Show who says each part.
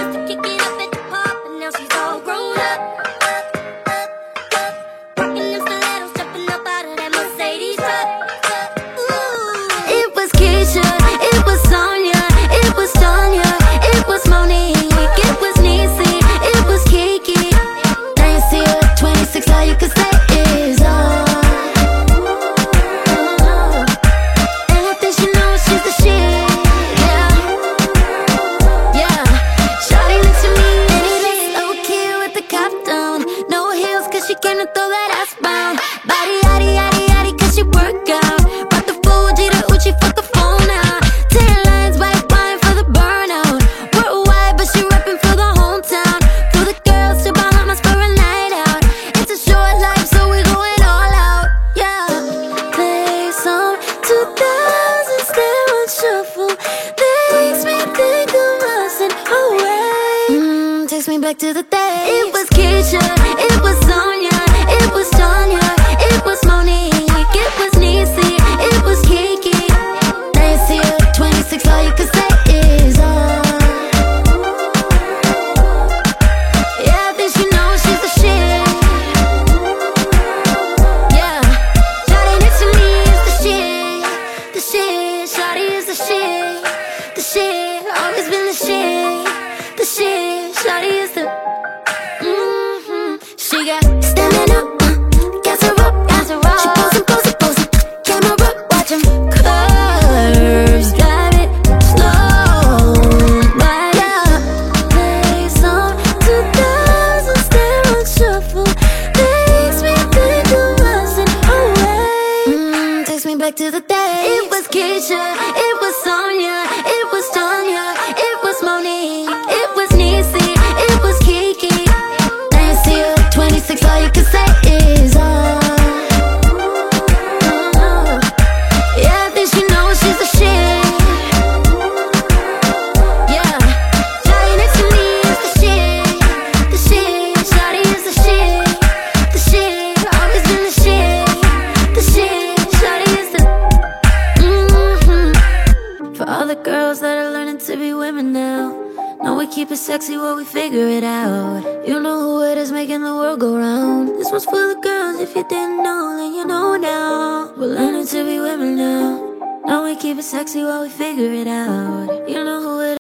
Speaker 1: used to kick it up at the park, but now she's all grown up. Rocking them stilettos, jumping up out of that Mercedes truck. Ooh. It was Keisha, it was Sonia, it was Tanya, it was Monique, it was Niecy, it was Kiki. Now you see her at 26, all you can say is and I think she knows she's the shit. Yeah, yeah. Shawty next to me, and it is low key with the cop down. No heels, cause she came to throw that ass round. Body, yaddy, yaddy, yaddy, cause she work out. Brought the Fuji, the Uchi, fuck the phone out. 10 lines, white wine for the burnout. Worldwide, but she reppin' for the hometown. For the girls to Bahamas for a night out. It's a short life, so we going all out. Yeah, play some 2000s, they're on shuffle. Makes me think of us and away. Takes me back to the day. It was Keisha, it was Sonia, it was Tanya, it was Monique, it was Niecy, it was Kiki. Now you see her at 26, all you can say is yeah, I think she knows she's the shit. Yeah, Shawty next to me is the shit. The shit, Shawty is the shit. The shit, always been the shit. The shit, Shawty is the She got standing up, gas her up, gas her up. She posing, posing, posing, camera watch 'em curves, drive it slow, right up. Play some 2000s, they're on shuffle. Makes me think of us and away. Takes me back to the day. It was Keisha, it was Sonia, it was Tanya, it was Monique, it was Niecy, it was Kiki. Now you see her at 26, all you can say is yeah, I think she knows she's the shit. Yeah, Shawty next to me is the shit. The shit, Shawty is the shit. The shit, always been the shit. The shit, Shawty is the For all the girls that are learning to be women now, know we keep it sexy while we figure it out. You know who it is making the world go round. This one's for the girls, if you didn't know, then you know now. We're learning to be women now. Know we keep it sexy while we figure it out. You know who it is.